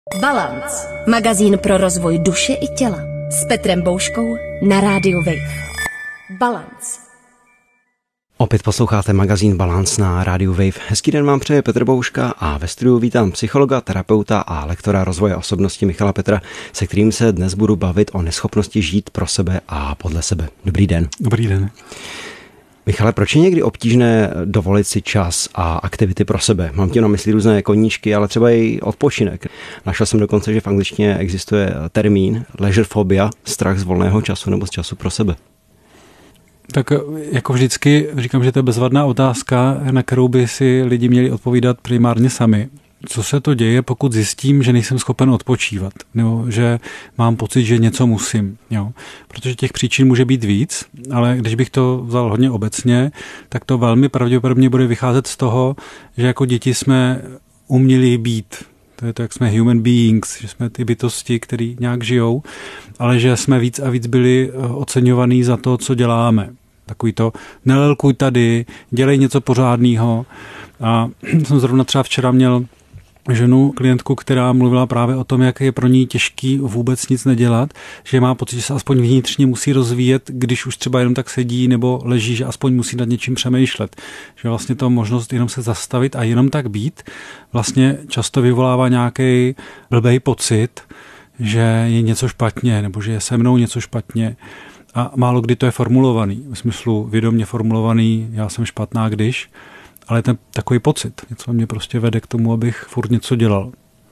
Balance. Magazín pro rozvoj duše i těla. S Petrem Bouškou na rádiu Wave. Balance. Opět posloucháte magazín Balance na rádiu Wave. Hezký den vám přeje Petr Bouška a ve studiu vítám psychologa, terapeuta a lektora rozvoje osobnosti Michala Petra, se kterým se dnes budu bavit o neschopnosti žít pro sebe a podle sebe. Dobrý den. Dobrý den. Michale, proč je někdy obtížné dovolit si čas a aktivity pro sebe? Mám tím na mysli různé koníčky, ale třeba i odpočinek. Našel jsem dokonce, že v angličtině existuje termín leisure phobia, strach z volného času nebo z času pro sebe. Tak jako vždycky říkám, že to je bezvadná otázka, na kterou by si lidi měli odpovídat primárně sami. Co se to děje, pokud zjistím, že nejsem schopen odpočívat, nebo že mám pocit, že něco musím. Jo? Protože těch příčin může být víc, ale když bych to vzal hodně obecně, tak to velmi pravděpodobně bude vycházet z toho, že jako děti jsme uměli být. To je to, jak jsme human beings, že jsme ty bytosti, které nějak žijou, ale že jsme víc a víc byli oceňovaní za to, co děláme. Takový to, nelelkuj tady, dělej něco pořádného. A jsem zrovna třeba včera měl ženu, klientku, která mluvila právě o tom, jak je pro ní těžký vůbec nic nedělat, že má pocit, že se aspoň vnitřně musí rozvíjet, když už třeba jenom tak sedí nebo leží, že aspoň musí nad něčím přemýšlet. Že vlastně to možnost jenom se zastavit a jenom tak být vlastně často vyvolává nějaký blbej pocit, že je něco špatně nebo že je se mnou něco špatně. A málo kdy to je formulovaný, v smyslu vědomě formulovaný, já jsem špatná, když, ale ten takový pocit, něco mě prostě vede k tomu, abych furt něco dělal.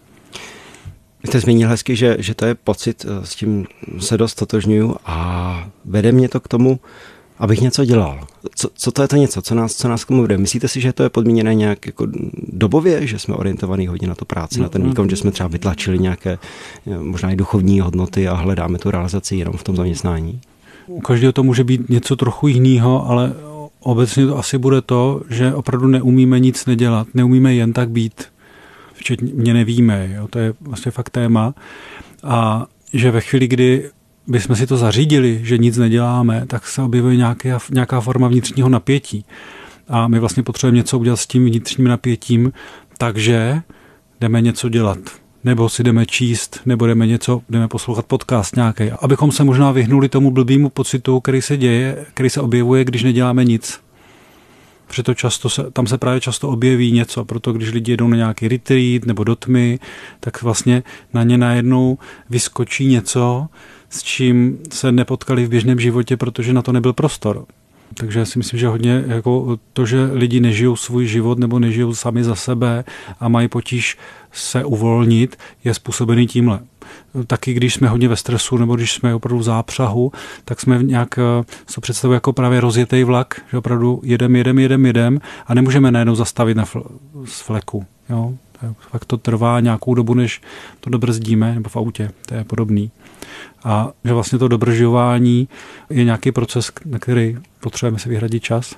Vy jste zmínil hezky, že to je pocit, s tím se dost totožňuju a vede mě to k tomu, abych něco dělal. Co to je to něco? Co nás k tomu vede? Myslíte si, že to je podmíněné nějak jako dobově, že jsme orientovaní hodně na tu práci, na ten výkon, že jsme třeba vytlačili nějaké možná i duchovní hodnoty a hledáme tu realizaci jenom v tom zaměstnání? U každého to může být něco trochu jiného, ale obecně to asi bude to, že opravdu neumíme nic nedělat, neumíme jen tak být, včetně nevíme, jo? To je vlastně fakt téma. A že ve chvíli, kdy bychom si to zařídili, že nic neděláme, tak se objevuje nějaká forma vnitřního napětí. A my vlastně potřebujeme něco udělat s tím vnitřním napětím, takže jdeme něco dělat. Nebo si jdeme číst, nebo jdeme poslouchat podcast nějaký. Abychom se možná vyhnuli tomu blbýmu pocitu, který se děje, který se objevuje, když neděláme nic. Protože tam se právě často objeví něco, proto když lidi jedou na nějaký retreat nebo do tmy, tak vlastně na ně najednou vyskočí něco, s čím se nepotkali v běžném životě, protože na to nebyl prostor. Takže já si myslím, že hodně jako to, že lidi nežijou svůj život nebo nežijou sami za sebe a mají potíž se uvolnit, je způsobený tímhle. Taky když jsme hodně ve stresu nebo když jsme opravdu v zápřahu, tak jsme nějak se představuje jako právě rozjetý vlak, že opravdu jedem a nemůžeme najednou zastavit z fleku. Jo? Fakt to trvá nějakou dobu, než to dobrzdíme, nebo v autě, to je podobný. A že vlastně to dobržování je nějaký proces, na který potřebujeme si vyhradit čas.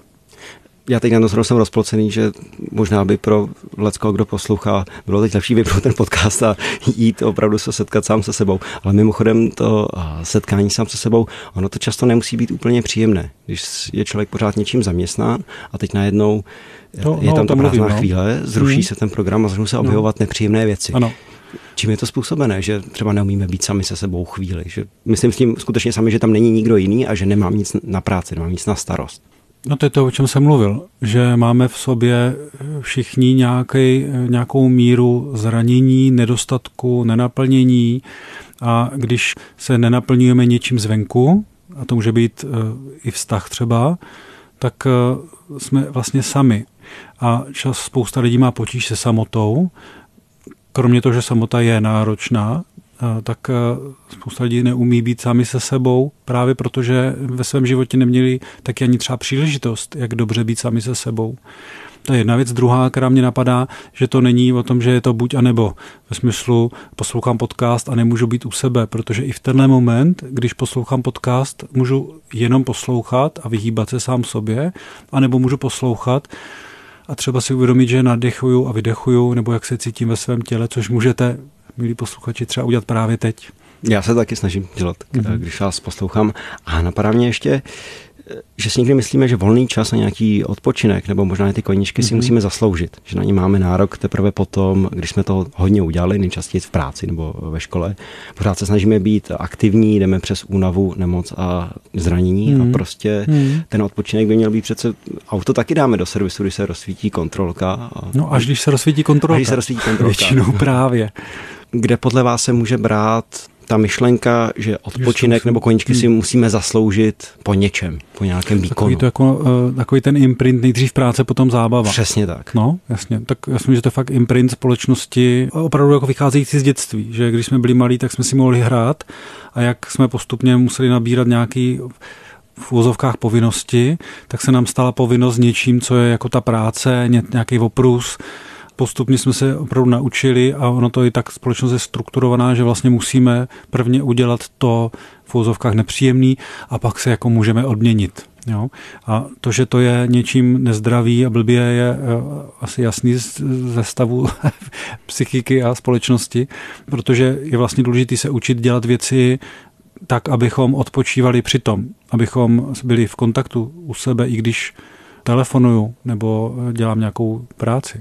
Já teď na to jsem rozplocený, že možná by pro leckoho, kdo poslouchá, bylo teď lepší vypnout ten podcast a jít opravdu se setkat sám se sebou. Ale mimochodem to setkání sám se sebou, ono to často nemusí být úplně příjemné. Když je člověk pořád něčím zaměstnán a teď najednou je tam ta prázdná chvíle, zruší se ten program a začnou se objevovat nepříjemné věci. Ano. Čím je to způsobené, že třeba neumíme být sami se sebou chvíli? Že myslím s tím skutečně sami, že tam není nikdo jiný a že nemám nic na práci, nemám nic na starost. No to je to, o čem jsem mluvil, že máme v sobě všichni nějakou míru zranění, nedostatku, nenaplnění a když se nenaplňujeme něčím zvenku, a to může být i vztah třeba, tak jsme vlastně sami. A spousta lidí má potíž se samotou, kromě toho, že samota je náročná, tak spousta lidí neumí být sami se sebou, právě protože ve svém životě neměli taky ani třeba příležitost, jak dobře být sami se sebou. To je jedna věc. Druhá, která mě napadá, že to není o tom, že je to buď a nebo. Ve smyslu poslouchám podcast a nemůžu být u sebe, protože i v tenhle moment, když poslouchám podcast, můžu jenom poslouchat a vyhýbat se sám sobě, anebo můžu poslouchat a třeba si uvědomit, že nadechuju a vydechuju, nebo jak se cítím ve svém těle, což můžete, milí posluchači, třeba udělat právě teď. Já se taky snažím dělat, když vás poslouchám. A napadá mě ještě, že si někdy myslíme, že volný čas a nějaký odpočinek nebo možná ty koníčky si musíme zasloužit, že na ně máme nárok teprve potom, když jsme to hodně udělali, nejčastěji v práci nebo ve škole. Pořád se snažíme být aktivní, jdeme přes únavu, nemoc a zranění a prostě ten odpočinek by měl být přece, auto taky dáme do servisu, když se rozsvítí kontrolka. No až když se rozsvítí kontrolka. Většinou právě. Kde podle vás se může brát ta myšlenka, že odpočinek nebo koníčky si musíme zasloužit po něčem, po nějakém výkonu. Takový ten imprint, nejdřív práce, potom zábava. Přesně tak. No, jasně. Tak já si myslím, že to je fakt imprint společnosti, opravdu jako vycházející z dětství, že když jsme byli malí, tak jsme si mohli hrát a jak jsme postupně museli nabírat nějaký v uvozovkách povinnosti, tak se nám stala povinnost něčím, co je jako ta práce, nějaký oprus. Postupně jsme se opravdu naučili a ono to je tak společnost je strukturovaná, že vlastně musíme prvně udělat to v uvozovkách nepříjemný a pak se jako můžeme odměnit. Jo? A to, že to je něčím nezdravý a blbě, je asi jasný ze stavu psychiky a společnosti, protože je vlastně důležité se učit dělat věci tak, abychom odpočívali přitom, abychom byli v kontaktu u sebe, i když telefonuju nebo dělám nějakou práci.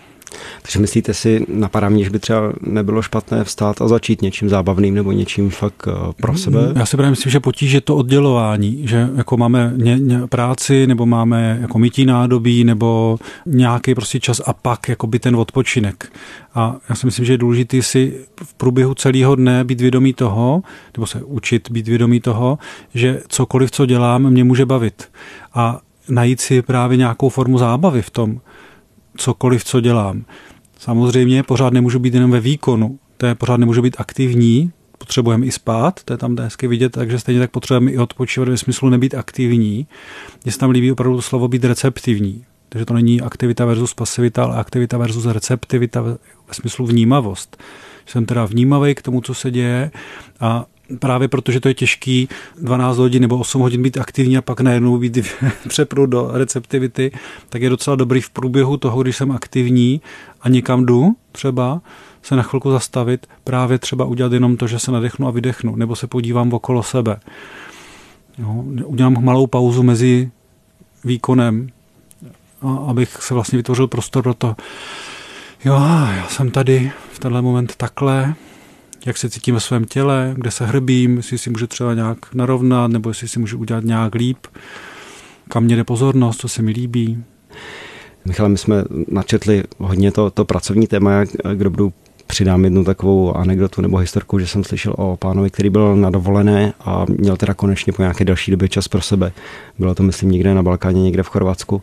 Takže myslíte si, napadá mě, že by třeba nebylo špatné vstát a začít něčím zábavným nebo něčím fakt pro sebe? Já si právě myslím, že potíž je to oddělování, že jako máme práci nebo máme jako mytí nádobí nebo nějaký prostě čas a pak jakoby ten odpočinek. A já si myslím, že je důležité si v průběhu celého dne být vědomý toho, nebo se učit být vědomý toho, že cokoliv, co dělám, mě může bavit. A najít si právě nějakou formu zábavy v tom, cokoliv, co dělám. Samozřejmě pořád nemůžu být jenom ve výkonu, pořád nemůžu být aktivní, potřebujeme i spát, to je tam hezky vidět, takže stejně tak potřebujeme i odpočívat ve smyslu nebýt aktivní. Mně se tam líbí opravdu to slovo být receptivní. Takže to není aktivita versus pasivita, ale aktivita versus receptivita ve smyslu vnímavost. Jsem teda vnímavý k tomu, co se děje a právě protože to je těžký 12 hodin nebo 8 hodin být aktivní a pak najednou být přepnout do receptivity, tak je docela dobrý v průběhu toho, když jsem aktivní a někam jdu třeba, se na chvilku zastavit, právě třeba udělat jenom to, že se nadechnu a vydechnu, nebo se podívám okolo sebe. Jo, udělám malou pauzu mezi výkonem, abych se vlastně vytvořil prostor pro to, jo, já jsem tady v tenhle moment takhle, jak se cítím ve svém těle, kde se hrbím, jestli si můžu třeba nějak narovnat, nebo jestli si můžu udělat nějak líp, kam mě jde pozornost, co se mi líbí. Michale, my jsme načetli hodně to pracovní téma, kdo budu přidám jednu takovou anekdotu nebo historku, že jsem slyšel o pánovi, který byl na dovolené a měl teda konečně po nějaké další době čas pro sebe. Bylo to, myslím, někde na Balkáně, někde v Chorvatsku.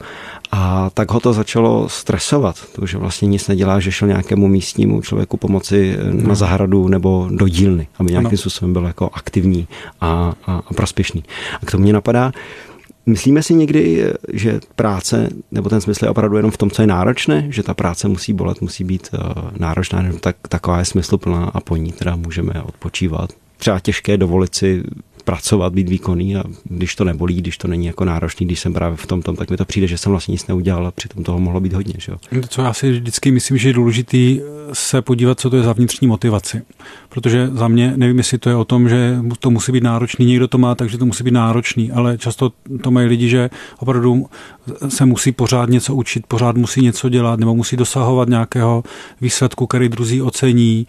A tak ho to začalo stresovat, že vlastně nic nedělá, že šel nějakému místnímu člověku pomoci na zahradu nebo do dílny, aby nějakým způsobem byl jako aktivní a prospěšný. A k tomu mě napadá, myslíme si někdy, že práce, nebo ten smysl je opravdu jenom v tom, co je náročné, že ta práce musí bolet, musí být náročná, nebo taková je smysluplná a po ní teda můžeme odpočívat. Třeba těžké dovolit si pracovat, být výkonný a když to nebolí, když to není jako náročný, když jsem právě v tom, tak mi to přijde, že jsem vlastně nic neudělal a přitom toho mohlo být hodně. Že jo? Co já si vždycky myslím, že je důležitý se podívat, co to je za vnitřní motivaci. Protože za mě, nevím, jestli to je o tom, že to musí být náročný, někdo to má, takže to musí být náročný, ale často to mají lidi, že opravdu se musí pořád něco učit, pořád musí něco dělat, nebo musí dosahovat nějakého výsledku, který druzí ocení,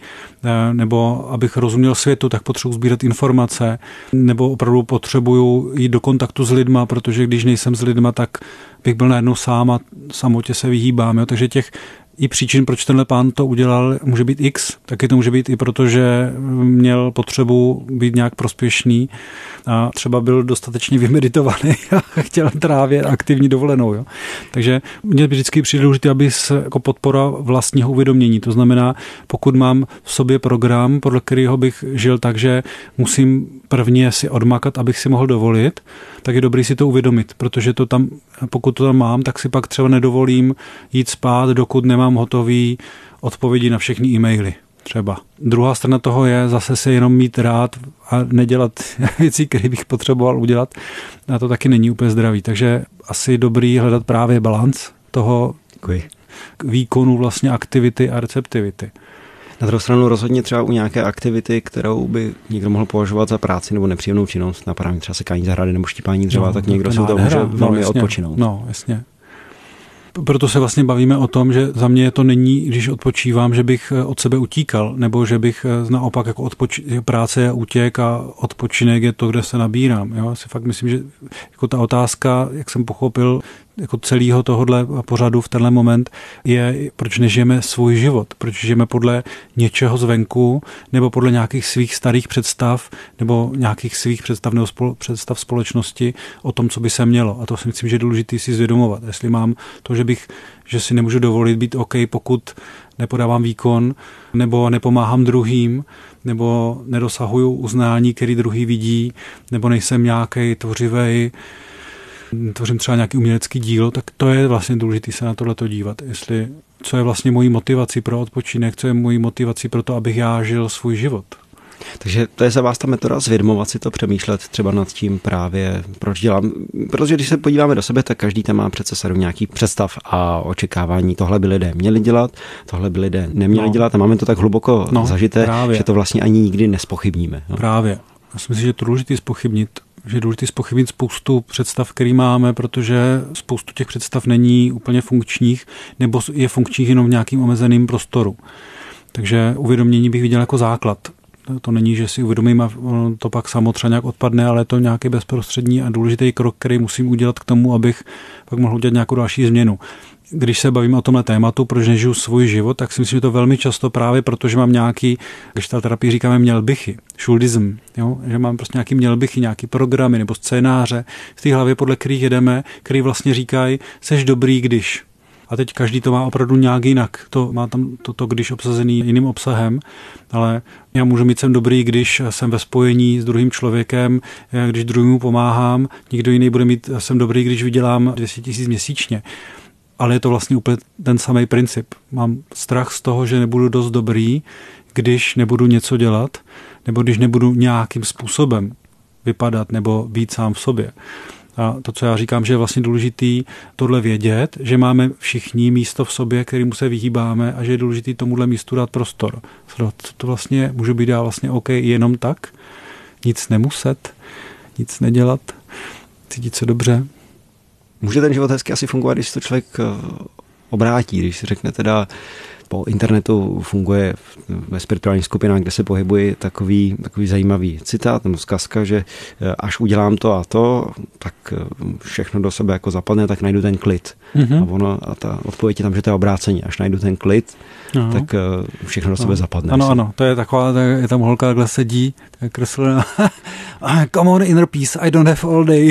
nebo abych rozuměl světu, tak potřebuji sbírat informace, nebo opravdu potřebuju jít do kontaktu s lidma, protože když nejsem s lidma, tak bych byl najednou sám a samotě se vyhýbám. Jo? Takže těch i příčin, proč tenhle pán to udělal, může být X, taky to může být i proto, že měl potřebu být nějak prospěšný a třeba byl dostatečně vymeditovaný a chtěl trávě aktivní dovolenou. Jo. Takže mě vždycky přijde důležité, aby se jako podpora vlastního uvědomění. To znamená, pokud mám v sobě program, podle kterého bych žil tak, že musím prvně si odmakat, abych si mohl dovolit, tak je dobrý si to uvědomit, protože to tam, pokud to tam mám, tak si pak třeba nedovolím jít spát, dokud nemám hotový odpovědi na všechny e-maily třeba. Druhá strana toho je zase se jenom mít rád a nedělat věci, které bych potřeboval udělat. A to taky není úplně zdravý. Takže asi dobrý hledat právě balanc toho výkonu vlastně aktivity a receptivity. Na druhou stranu rozhodně třeba u nějaké aktivity, kterou by někdo mohl považovat za práci nebo nepříjemnou činnost, napadá mi třeba sekání zahrady nebo štípání dřeva, tak někdo si to může velmi odpočinout. No, jasně. Proto se vlastně bavíme o tom, že za mě to není, když odpočívám, že bych od sebe utíkal, nebo že bych naopak jako práce je útěk a odpočinek je to, kde se nabírám. Jo? Si fakt myslím, že jako ta otázka, jak jsem pochopil, jako celého tohohle pořadu v tenhle moment je, proč nežijeme svůj život, proč žijeme podle něčeho zvenku, nebo podle nějakých svých starých představ, nebo nějakých svých představ nebo představ společnosti o tom, co by se mělo. A to si myslím, že je důležité si zvědomovat. Jestli mám to, že si nemůžu dovolit být OK, pokud nepodávám výkon, nebo nepomáhám druhým, nebo nedosahuju uznání, který druhý vidí, nebo nejsem nějaký tvořivej, tvořím třeba nějaký umělecký dílo, tak to je vlastně důležité se na tohleto dívat. Jestli, co je vlastně mojí motivací pro odpočinek, co je mojí motivací pro to, abych já žil svůj život. Takže to je za vás ta metoda zvědomovat si to, přemýšlet třeba nad tím právě, proč dělám. Protože když se podíváme do sebe, tak každý tam má přece sadu nějaký představ a očekávání. Tohle by lidé měli dělat, tohle by lidé neměli dělat a máme to tak hluboko zažité, právě, že to vlastně ani nikdy nespochybníme. No. Právě. Já si myslím, že je to důležité zpochybnit. Že je důležité zpochybnit spoustu představ, který máme, protože spoustu těch představ není úplně funkčních, nebo je funkčních jenom v nějakým omezeným prostoru. Takže uvědomění bych viděl jako základ. To není, že si uvědomím a to pak samo třeba nějak odpadne, ale je to nějaký bezprostřední a důležitý krok, který musím udělat k tomu, abych pak mohl udělat nějakou další změnu. Když se bavíme o tomhle tématu, proč nežiju svůj život, tak si myslím, že to velmi často právě proto, že mám nějaký, když ta terapii říkáme mělbichy, schuldism, jo? Že mám prostě nějaký mělbichy, nějaký programy nebo scénáře v té hlavě, podle kterých jedeme, který vlastně říkají, seš dobrý, když. A teď každý to má opravdu nějak jinak. To má tam toto když obsazený jiným obsahem, ale já můžu mít jsem dobrý, když jsem ve spojení s druhým člověkem, když druhému pomáhám, někdo jiný bude mít jsem dobrý, když vydělám 200 000 měsíčně. Ale je to vlastně úplně ten samý princip. Mám strach z toho, že nebudu dost dobrý, když nebudu něco dělat, nebo když nebudu nějakým způsobem vypadat nebo být sám v sobě. A to, co já říkám, že je vlastně důležitý tohle vědět, že máme všichni místo v sobě, kterému se vyhýbáme a že je důležitý tomuhle místu dát prostor. To vlastně může být já vlastně OK jenom tak, nic nemuset, nic nedělat, cítit se dobře. Může ten život hezky asi fungovat, když to člověk obrátí, když si řekne teda, po internetu funguje ve spirituálních skupinách, kde se pohybuji takový zajímavý citát nebo zkazka, že až udělám to a to, tak všechno do sebe jako zapadne, tak najdu ten klid. Mm-hmm. A ta odpověď je tam, že to je obrácení. Až najdu ten klid, tak všechno do sebe zapadne. Ano, to je taková, je tam holka, takhle sedí, tak kreslena. Come on, inner peace, I don't have all day.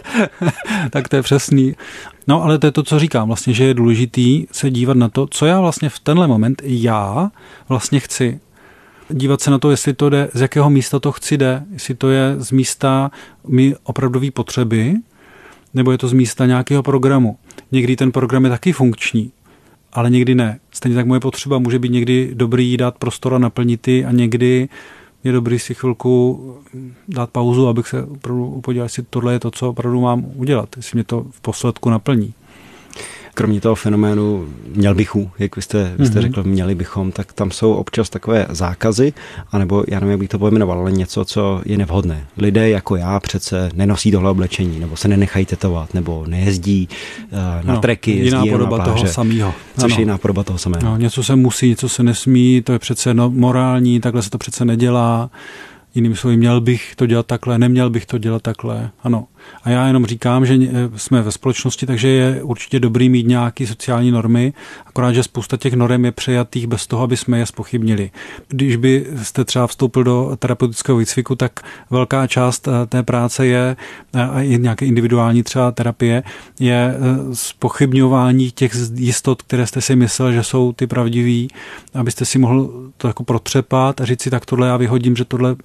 Tak to je přesný. No, ale to je to, co říkám, vlastně, že je důležitý se dívat na to, co já vlastně v tenhle moment já vlastně chci. Dívat se na to, jestli to jde, z jakého místa to chci jde, jestli to je z místa mi opravdový potřeby, nebo je to z místa nějakého programu. Někdy ten program je taky funkční, ale někdy ne. Stejně tak moje potřeba může být někdy dobrý dát prostor a naplnit ji a někdy je dobrý si chvilku dát pauzu, abych se opravdu podíval, jestli tohle je to, co opravdu mám udělat, jestli mě to v posledku naplní. Kromě toho fenoménu mělbichů, jak vy jste řekl, měli bychom, tak tam jsou občas takové zákazy, anebo já nevím, jak bych to pojmenoval, ale něco, co je nevhodné. Lidé jako já přece nenosí tohle oblečení, nebo se nenechají tetovat, nebo nejezdí na treky, jezdí jenom na pláže. Toho samého. Což je jiná podoba toho samého. No, něco se musí, něco se nesmí, to je přece morální, takhle se to přece nedělá. Jiným slovy, měl bych to dělat takhle, neměl bych to dělat takhle. Ano. A já jenom říkám, že jsme ve společnosti, takže je určitě dobrý mít nějaké sociální normy, akorát, že spousta těch norm je přejatých bez toho, aby jsme je zpochybnili. Když byste třeba vstoupil do terapeutického výcviku, tak velká část té práce je, a i nějaké individuální třeba terapie, je zpochybňování těch jistot, které jste si myslel, že jsou ty pravdivý, abyste si mohl to jako protřepat a říct si, tak tohle já vyhodím, že tohle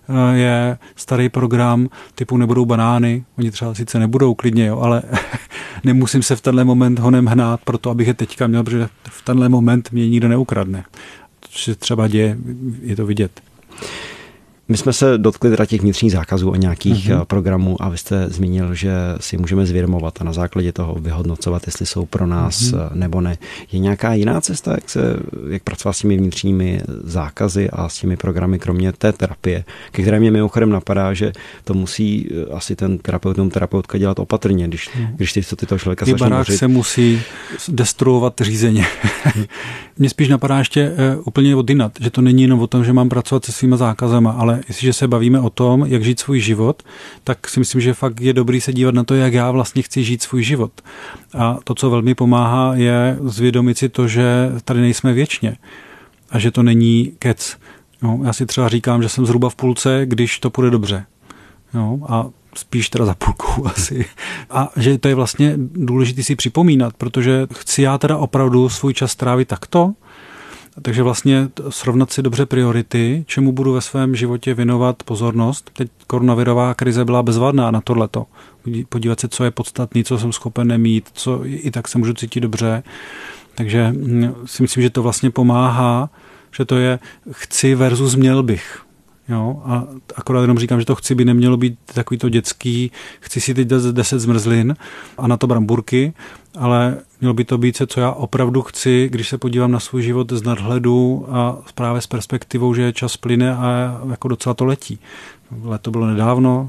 je starý program, typu nebudou banány, oni třeba sice nebudou klidně, jo, ale nemusím se v tenhle moment honem hnát proto, abych je teďka měl, protože v tenhle moment mě nikdo neukradne. To se třeba děje, je to vidět. My jsme se dotkli teda těch vnitřních zákazů a nějakých programů a vy jste zmínil, že si můžeme zvědomovat a na základě toho vyhodnocovat, jestli jsou pro nás nebo ne. Je nějaká jiná cesta, jak pracovat s těmi vnitřními zákazy a s těmi programy, kromě té terapie, ke které mě mimochodem napadá, že to musí asi ten terapeutka dělat opatrně, když tyto člověka začnou barák se musí destruovat řízeně. Mně spíš napadá ještě úplně odinat, že to není jenom o tom, že mám pracovat se svýma zákazama, ale jestliže se bavíme o tom, jak žít svůj život, tak si myslím, že fakt je dobrý se dívat na to, jak já vlastně chci žít svůj život. A to, co velmi pomáhá, je zvědomit si to, že tady nejsme věčně a že to není kec. No, já si třeba říkám, že jsem zhruba v půlce, když to půjde dobře. No, a spíš teda za půlkou asi. A že to je vlastně důležité si připomínat, protože chci já teda opravdu svůj čas trávit takto, takže vlastně srovnat si dobře priority, čemu budu ve svém životě věnovat pozornost. Teď koronavirová krize byla bezvadná na tohleto. Podívat se, co je podstatný, co jsem schopen nemít, co i tak se můžu cítit dobře. Takže si myslím, že to vlastně pomáhá, že to je chci versus měl bych. Jo, a akorát jenom říkám, že to chci by nemělo být takový to dětský, chci si teď 10 zmrzlin a na to bramburky, ale mělo by to být se, co já opravdu chci, když se podívám na svůj život z nadhledu a právě s perspektivou, že čas plyne a jako docela to letí. Leto bylo nedávno,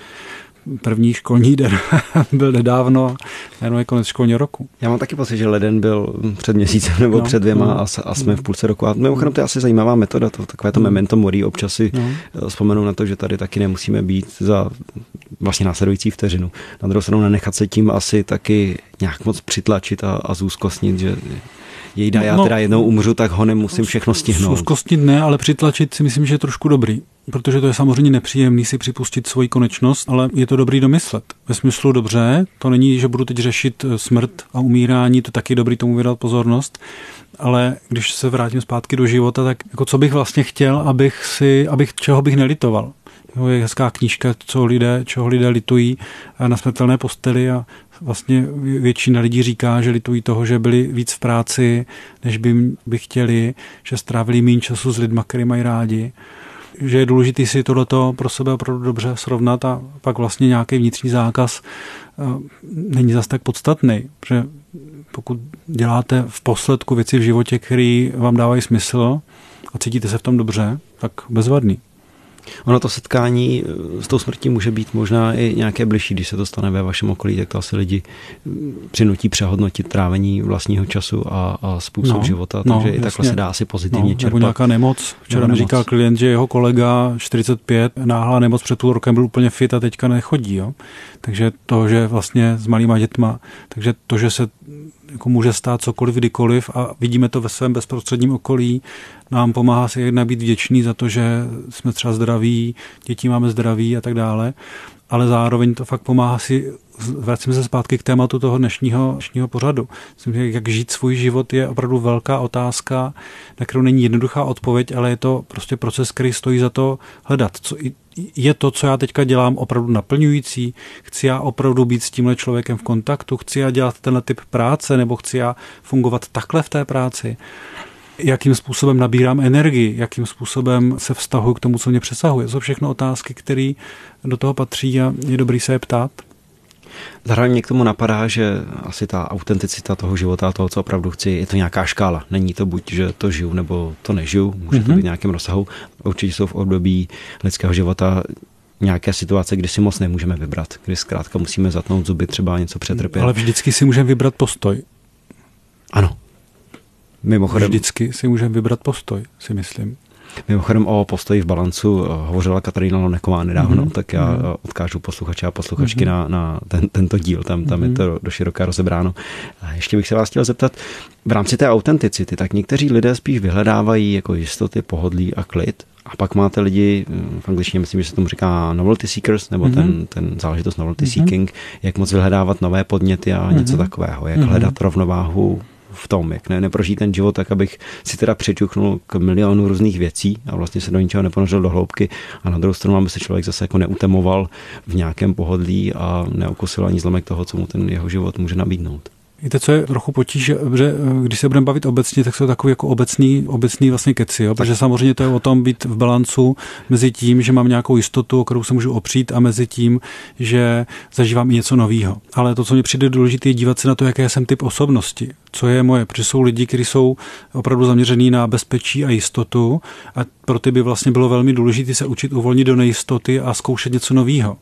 první školní den byl nedávno, jenom je konec školního roku. Já mám taky pocit, že leden byl před měsícem nebo před 2 a jsme v půlce roku. A mimochodem to je asi zajímavá metoda, takové to memento mori, občas si vzpomenu na to, že tady taky nemusíme být za vlastně následující vteřinu. Na druhou stranu nenechat se tím asi taky nějak moc přitlačit a zúzkostnit, že jejda, já teda jednou umřu, tak ho nemusím všechno stihnout. Zúzkostnit ne, ale přitlačit si myslím, že je trošku dobrý. Protože to je samozřejmě nepříjemný si připustit svoji konečnost, ale je to dobrý domyslet. Ve smyslu dobře, to není, že budu teď řešit smrt a umírání, to taky dobrý tomu vědat pozornost, ale když se vrátím zpátky do života, tak jako co bych vlastně chtěl, čeho bych nelitoval. Je hezká knížka, čeho lidé litují na smrtelné posteli a vlastně většina lidí říká, že litují toho, že byli víc v práci, než by chtěli, že strávili méně času s lidma, který mají rádi. Že je důležité si tohleto pro sebe opravdu dobře srovnat a pak vlastně nějaký vnitřní zákaz není zas tak podstatný, protože pokud děláte v posledku věci v životě, které vám dávají smysl a cítíte se v tom dobře, tak bezvadný. Ono to setkání s tou smrtí může být možná i nějaké bližší, když se to stane ve vašem okolí, tak to asi lidi přinutí přehodnotit trávení vlastního času a způsob života, takže i takhle se dá asi pozitivně čerpat. Nebo nějaká nemoc. Včera mi říkal klient, že jeho kolega 45, náhlá nemoc před půl rokem byl úplně fit a teďka nechodí. Jo? Takže to, že vlastně s malýma dětma, takže to, že se jako může stát cokoliv, kdykoliv a vidíme to ve svém bezprostředním okolí, nám pomáhá si jednak být vděčný za to, že jsme třeba zdraví, děti máme zdraví a tak dále, ale zároveň to fakt pomáhá si, vracíme se zpátky k tématu toho dnešního pořadu. Myslím, že jak žít svůj život je opravdu velká otázka, na kterou není jednoduchá odpověď, ale je to prostě proces, který stojí za to hledat. Je to, co já teďka dělám, opravdu naplňující? Chci já opravdu být s tímhle člověkem v kontaktu? Chci já dělat tenhle typ práce? Nebo chci já fungovat takhle v té práci? Jakým způsobem nabírám energii? Jakým způsobem se vztahuji k tomu, co mě přesahuje? To jsou všechno otázky, které do toho patří a je dobrý se je ptát. Zároveň mě k tomu napadá, že asi ta autenticita toho života a toho, co opravdu chci, je to nějaká škála. Není to buď, že to žiju, nebo to nežiju. Může to být v nějakém rozsahu. Určitě jsou v období lidského života nějaké situace, kdy si moc nemůžeme vybrat. Kdy zkrátka musíme zatnout zuby, třeba něco přetrpět. Ale vždycky si můžeme vybrat postoj. Ano. Mimochodem, vždycky si můžeme vybrat postoj, si myslím. Mimochodem o postoji v Balancu hovořila Katarína Loneková nedávno, tak já odkážu posluchače a posluchačky na tento díl, tam je to doširoka rozebráno. A ještě bych se vás chtěl zeptat, v rámci té autenticity, tak někteří lidé spíš vyhledávají jako jistoty, pohodlí a klid, a pak máte lidi, v angličtině myslím, že se tomu říká novelty seekers, nebo ten záležitost novelty seeking, jak moc vyhledávat nové podněty a něco takového, jak hledat rovnováhu v tom, jak neprožít ten život tak, abych si teda přiťuknul k milionu různých věcí a vlastně se do ničeho neponořil do hloubky a na druhou stranu, aby se člověk zase jako neutemoval v nějakém pohodlí a neukusil ani zlomek toho, co mu ten jeho život může nabídnout. Víte, co je trochu potíž, že když se budeme bavit obecně, tak jsou takový jako obecný vlastně keci, jo? Protože samozřejmě to je o tom být v balancu mezi tím, že mám nějakou jistotu, o kterou se můžu opřít, a mezi tím, že zažívám i něco nového. Ale to, co mi přijde důležité, je dívat se na to, jaké jsem typ osobnosti, co je moje, protože jsou lidi, kteří jsou opravdu zaměřený na bezpečí a jistotu, a pro ty by vlastně bylo velmi důležité se učit uvolnit do nejistoty a zkoušet něco nového.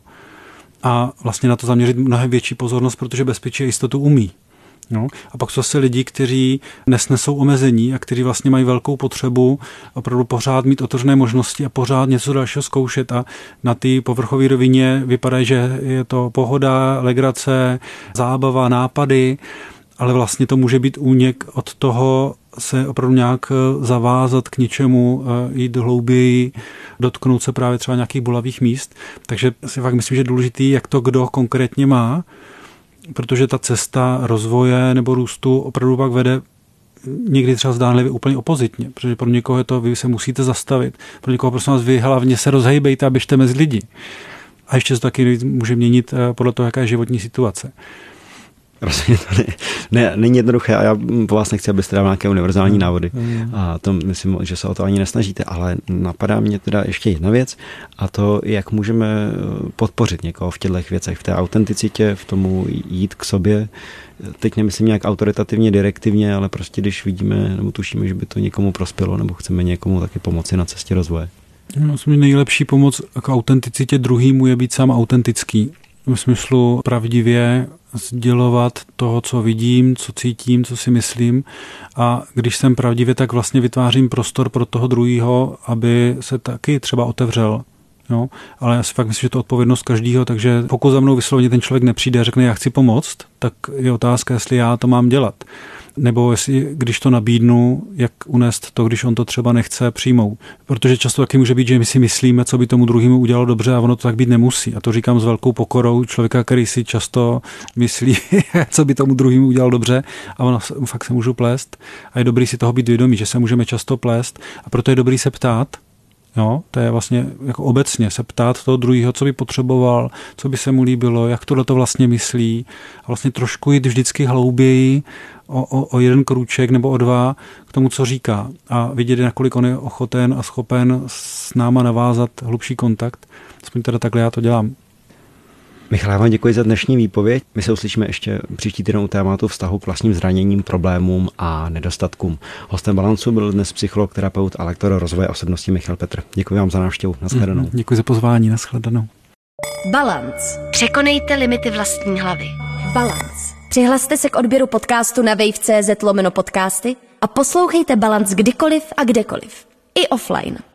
A vlastně na to zaměřit mnohem větší pozornost, protože bezpečí a jistotu umí. No. A pak jsou zase lidi, kteří nesnesou omezení a kteří vlastně mají velkou potřebu opravdu pořád mít otevřené možnosti a pořád něco dalšího zkoušet, a na té povrchové rovině vypadá, že je to pohoda, legrace, zábava, nápady, ale vlastně to může být únik od toho se opravdu nějak zavázat k něčemu, jít hlouběji, dotknout se právě třeba nějakých bolavých míst. Takže si fakt myslím, že je důležitý, jak to kdo konkrétně má, protože ta cesta rozvoje nebo růstu opravdu pak vede někdy třeba zdánlivě úplně opozitně, protože pro někoho je to, vy se musíte zastavit, pro někoho prosím vás, vy hlavně se rozhejbejte a běžte mezi lidi. A ještě se to taky může měnit podle toho, jaká je životní situace. Rozumím, to není jednoduché a já po vás nechci, abyste dal nějaké univerzální návody. A to myslím, že se o to ani nesnažíte, ale napadá mě teda ještě jedna věc, a to, jak můžeme podpořit někoho v těchto věcech, v té autenticitě, v tomu jít k sobě. Teď nemyslím nějak autoritativně, direktivně, ale prostě když vidíme nebo tušíme, že by to někomu prospělo, nebo chceme někomu taky pomoci na cestě rozvoje. Myslím, nejlepší pomoc k autenticitě druhýmu je být sám autentický. V smyslu pravdivě sdělovat toho, co vidím, co cítím, co si myslím, a když jsem pravdivě, tak vlastně vytvářím prostor pro toho druhýho, aby se taky třeba otevřel. Jo? Ale já si fakt myslím, že to je odpovědnost každýho, takže pokud za mnou vysloveně ten člověk nepřijde a řekne, já chci pomoct, tak je otázka, jestli já to mám dělat. Nebo jestli, když to nabídnu, jak unést to, když on to třeba nechce přijmout. Protože často taky může být, že my si myslíme, co by tomu druhému udělalo dobře, a ono to tak být nemusí. A to říkám s velkou pokorou člověka, který si často myslí, co by tomu druhému udělalo dobře, a ono fakt se můžu plést. A je dobrý si toho být vědomý, že se můžeme často plést, a proto je dobrý se ptát. Jo, to je vlastně jako obecně se ptát toho druhého, co by potřeboval, co by se mu líbilo, jak tohle to vlastně myslí, a vlastně trošku jít vždycky hlouběji o jeden krůček nebo o dva k tomu, co říká, a vidět, nakolik on je ochoten a schopen s náma navázat hlubší kontakt. Aspoň teda takhle já to dělám. Michale, vám děkuji za dnešní výpověď. My se uslyšíme ještě příští týden u tématu vztahu k vlastním zraněním, problémům a nedostatkům. Hostem Balancu byl dnes psycholog, terapeut a lektor rozvoje osobnosti Michal Petr. Děkuji vám za návštěvu. Nashledanou. Děkuji za pozvání. Nashledanou. Balanc. Překonejte limity vlastní hlavy. Balanc. Přihlaste se k odběru podcastu na wave.cz/podcasty a poslouchejte Balanc kdykoliv a kdekoliv. I offline.